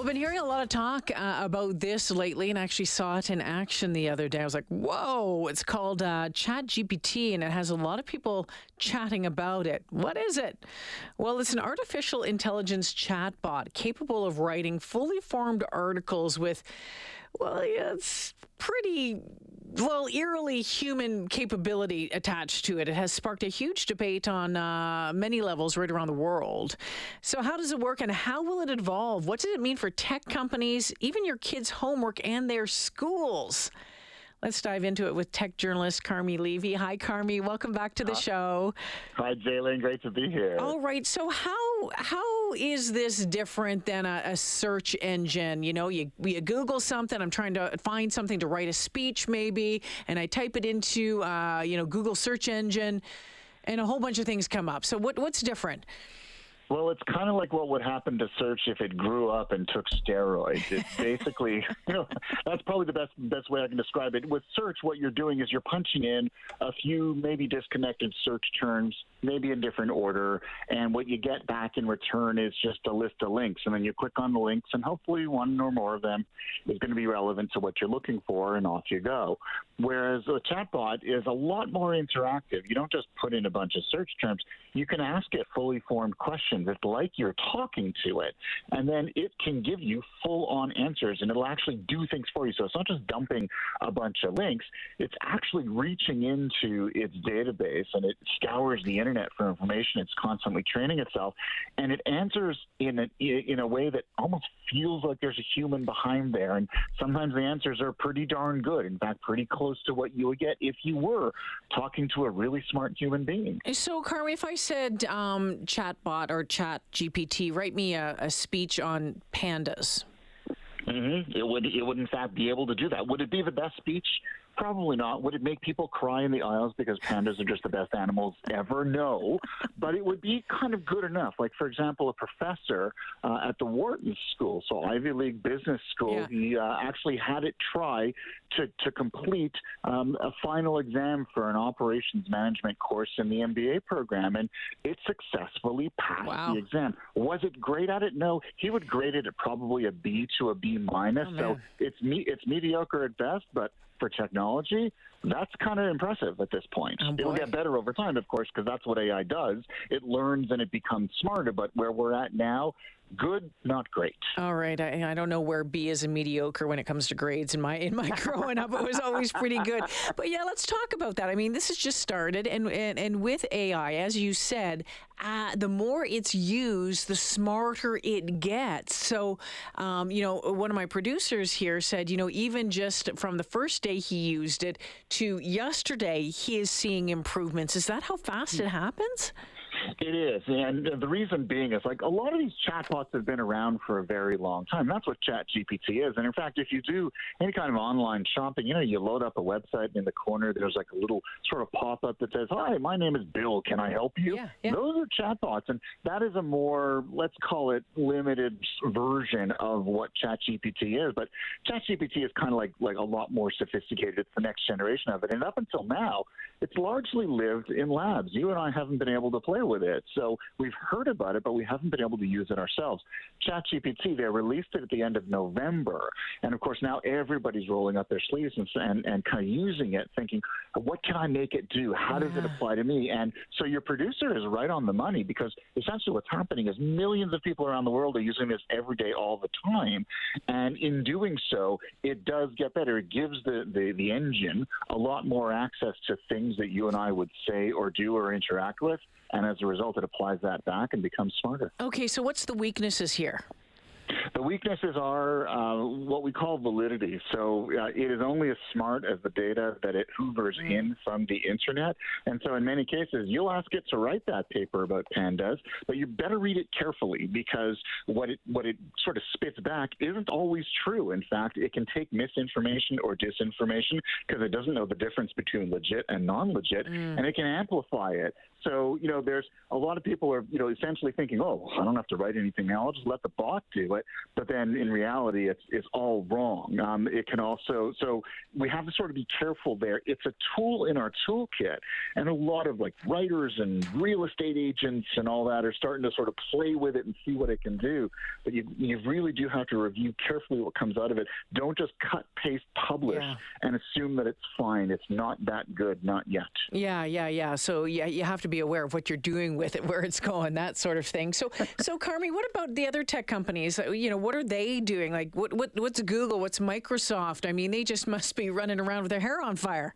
Well, I've been hearing a lot of talk about this lately, and I actually saw it in action the other day. I was like, whoa, it's called ChatGPT, and it has a lot of people chatting about it. What is it? Well, it's an artificial intelligence chatbot capable of writing fully formed articles with, well, yeah, it's pretty, well, eerily human capability attached to it. It has sparked a huge debate on many levels right around the world. So how does it work and how will it evolve? What does it mean for tech companies, even your kids' homework and their schools? Let's dive into it with tech journalist Carmi Levy. Hi, Carmi. Welcome back to the show. Hi, Jalen. Great to be here. All right. So how is this different than a search engine? You know, you Google something. I'm trying to find something to write a speech maybe, and I type it into, Google search engine, and a whole bunch of things come up. So what's different? Well, it's kind of like what would happen to search if it grew up and took steroids. It's basically, that's probably the best way I can describe it. With search, what you're doing is you're punching in a few maybe disconnected search terms, maybe in different order, and what you get back in return is just a list of links. And then you click on the links, and hopefully one or more of them is going to be relevant to what you're looking for, and off you go. Whereas a chatbot is a lot more interactive. You don't just put in a bunch of search terms. You can ask it fully formed questions. It's like you're talking to it, and then it can give you full-on answers, and it'll actually do things for you. So it's not just dumping a bunch of links. It's actually reaching into its database, and it scours the internet for information. It's constantly training itself, and it answers in a way that almost feels like there's a human behind there. And sometimes the answers are pretty darn good. In fact, pretty close to what you would get if you were talking to a really smart human being. So, Carmi, if I said chatbot or chat GPT, write me a speech on pandas. Mm-hmm. It would in fact be able to do that. Would it be the best speech? Probably not. Would it make people cry in the aisles because pandas are just the best animals ever? No. But it would be kind of good enough. Like, for example, a professor at the Wharton School, so Ivy League Business School, he actually had it try to complete a final exam for an operations management course in the MBA program, and it successfully passed the exam. Was it great at it? No. He would grade it at probably a B to a B minus. So it's mediocre at best, but for technology, that's kind of impressive at this point. It'll get better over time, of course, because that's what AI does. It learns and it becomes smarter, but where we're at now, good, not great. All right. I don't know where B is a mediocre when it comes to grades. In my growing up, it was always pretty good. But yeah, let's talk about that. I mean, this has just started, and with AI, as you said, the more it's used, the smarter it gets. So, one of my producers here said, even just from the first day he used it to yesterday, he is seeing improvements. Is that how fast it happens? It is, and the reason being is like a lot of these chatbots have been around for a very long time. That's what ChatGPT is. And in fact, if you do any kind of online shopping, you load up a website and in the corner, there's like a little sort of pop-up that says, "Hi, my name is Bill. Can I help you?" Yeah. Those are chatbots, and that is a more, let's call it, limited version of what ChatGPT is. But ChatGPT is kind of like a lot more sophisticated. It's the next generation of it. And up until now, it's largely lived in labs. You and I haven't been able to play with it. So we've heard about it, but we haven't been able to use it ourselves. ChatGPT, they released it at the end of November. And of course, now everybody's rolling up their sleeves and kind of using it, thinking, what can I make it do? How does it apply to me? And so your producer is right on the money, because essentially what's happening is millions of people around the world are using this every day, all the time. And in doing so, it does get better. It gives the engine a lot more access to things that you and I would say or do or interact with. And as a result, it applies that back and becomes smarter. Okay, so what's the weaknesses here? The weaknesses are what we call validity. So it is only as smart as the data that it hoovers in from the internet. And so in many cases, you'll ask it to write that paper about pandas, but you better read it carefully, because what it sort of spits back isn't always true. In fact, it can take misinformation or disinformation because it doesn't know the difference between legit and non-legit, and it can amplify it. So, there's a lot of people are, essentially thinking, oh, I don't have to write anything now. I'll just let the bot do it. But then in reality, it's all wrong. It can also, so we have to sort of be careful there. It's a tool in our toolkit, and a lot of like writers and real estate agents and all that are starting to sort of play with it and see what it can do. But you really do have to review carefully what comes out of it. Don't just cut, paste, publish, and assume that it's fine. It's not that good, not yet. Yeah. So you have to be aware of what you're doing with it, where it's going, that sort of thing. So Carmi, what about the other tech companies? What are they doing? Like, what's Google? What's Microsoft? I mean, they just must be running around with their hair on fire.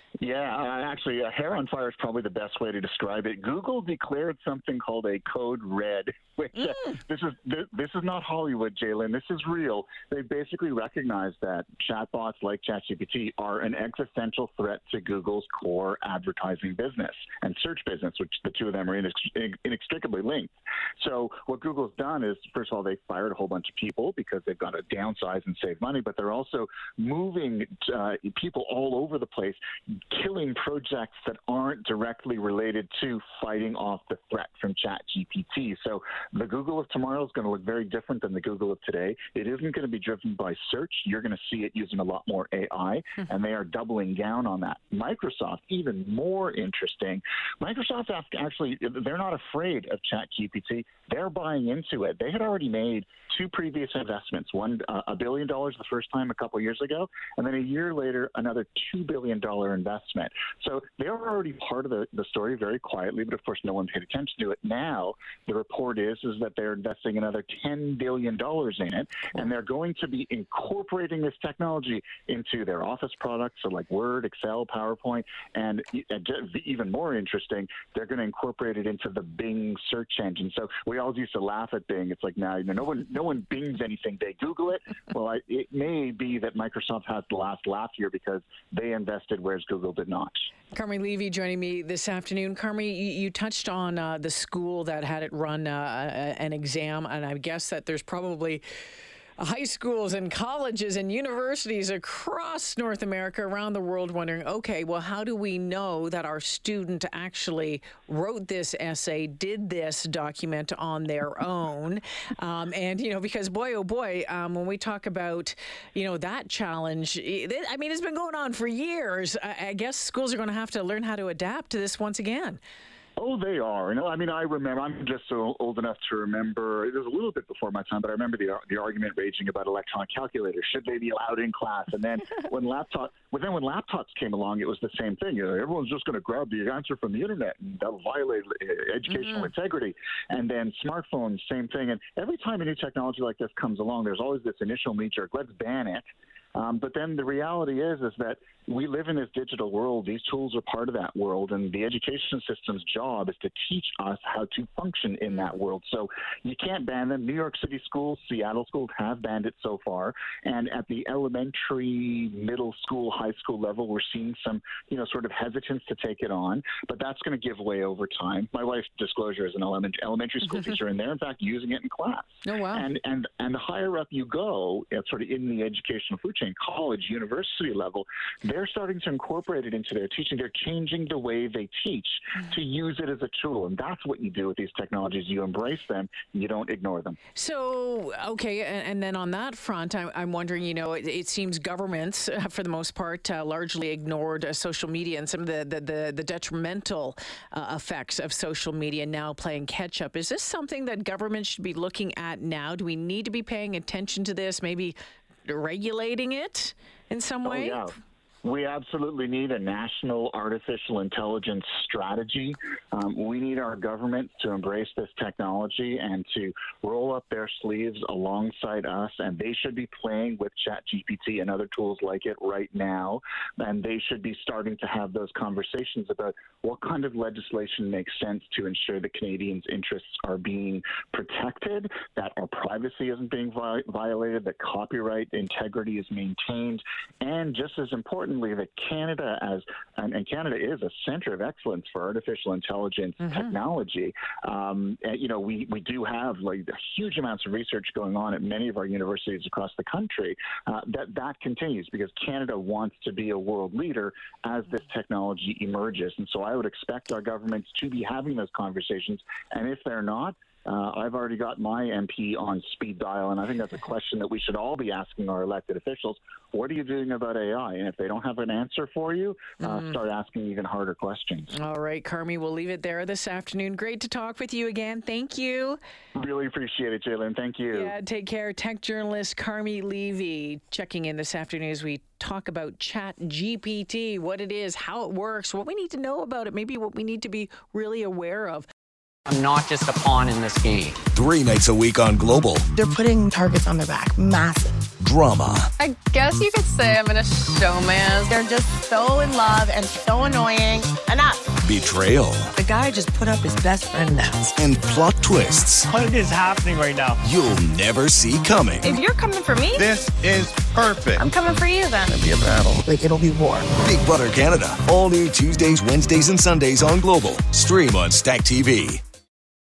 Yeah, actually, hair on fire is probably the best way to describe it. Google declared something called a code red, which this is not Hollywood, Jalen. This is real. They basically recognized that chatbots like ChatGPT are an existential threat to Google's core advertising business and search business, which the two of them are inextricably linked. So what Google's done is, first of all, they fired a whole bunch of people because they've got to downsize and save money, but they're also moving people all over the place, killing projects that aren't directly related to fighting off the threat from ChatGPT. So the Google of tomorrow is going to look very different than the Google of today. It isn't going to be driven by search. You're going to see it using a lot more AI, and they are doubling down on that. Microsoft, even more interesting. Microsoft actually, they're not afraid of ChatGPT. They're buying into it. They had already made two previous investments, one $1 billion the first time a couple years ago, and then a year later, another $2 billion investment. So they're already part of the story very quietly, but of course no one paid attention to it. Now the report is that they're investing another $10 billion in it, and they're going to be incorporating this technology into their office products, so like Word, Excel, PowerPoint, and even more interesting, they're going to incorporate it into the Bing search engine. So we all used to laugh at Bing. It's like, now no one Bings anything, they Google it. Well, it may be that Microsoft has the last laugh here because they invested, whereas Google did not. Carmi Levy joining me this afternoon. Carmi, you touched on the school that had it run an exam, and I guess that there's probably high schools and colleges and universities across North America, around the world, wondering, okay, well, how do we know that our student actually wrote this essay, did this document on their own? And, because boy, oh boy, when we talk about, that challenge, it's been going on for years. I guess schools are going to have to learn how to adapt to this once again. Oh, they are. I remember, I'm just so old enough to remember, it was a little bit before my time, but I remember the argument raging about electronic calculators. Should they be allowed in class? And then when laptops came along, it was the same thing. Everyone's just going to grab the answer from the internet, and that'll violate educational integrity. And then smartphones, same thing. And every time a new technology like this comes along, there's always this initial knee-jerk, let's ban it. But then the reality is that we live in this digital world. These tools are part of that world, and the education system's job is to teach us how to function in that world. So you can't ban them. New York City schools, Seattle schools have banned it so far, and at the elementary, middle school, high school level, we're seeing some, sort of hesitance to take it on, but that's going to give way over time. My wife's disclosure is an elementary school teacher, and they're in fact using it in class. Oh, wow. And the higher up you go, sort of in the educational food chain, college, university level, they're starting to incorporate it into their teaching. They're changing the way they teach to use it as a tool. And that's what you do with these technologies. You embrace them. You don't ignore them. So, okay. And then on that front, I'm wondering, it seems governments, for the most part, largely ignored social media and some of the detrimental effects of social media now playing catch up. Is this something that government should be looking at now? Do we need to be paying attention to this, maybe regulating it in some way? Oh, yeah. We absolutely need a national artificial intelligence strategy. We need our government to embrace this technology and to roll up their sleeves alongside us, and they should be playing with ChatGPT and other tools like it right now, and they should be starting to have those conversations about what kind of legislation makes sense to ensure that Canadians' interests are being protected, that our privacy isn't being violated, that copyright integrity is maintained, and just as importantly, importantly, that Canada and Canada is a center of excellence for artificial intelligence technology. We do have huge amounts of research going on at many of our universities across the country. That continues because Canada wants to be a world leader as this technology emerges. And so I would expect our governments to be having those conversations. And if they're not, I've already got my MP on speed dial, and I think that's a question that we should all be asking our elected officials. What are you doing about AI? And if they don't have an answer for you, start asking even harder questions. All right, Carmi, we'll leave it there this afternoon. Great to talk with you again. Thank you. Really appreciate it, Jalen. Thank you. Yeah, take care. Tech journalist Carmi Levy checking in this afternoon as we talk about ChatGPT, what it is, how it works, what we need to know about it, maybe what we need to be really aware of. I'm not just a pawn in this game. 3 nights a week on Global. They're putting targets on their back. Massive. Drama. I guess you could say I'm in a showman. They're just so in love and so annoying. Enough. Betrayal. The guy just put up his best friend now. And plot twists. What is happening right now? You'll never see coming. If you're coming for me, This is perfect. I'm coming for you then. It'll be a battle. It'll be war. Big Brother Canada. All new Tuesdays, Wednesdays, and Sundays on Global. Stream on Stack TV.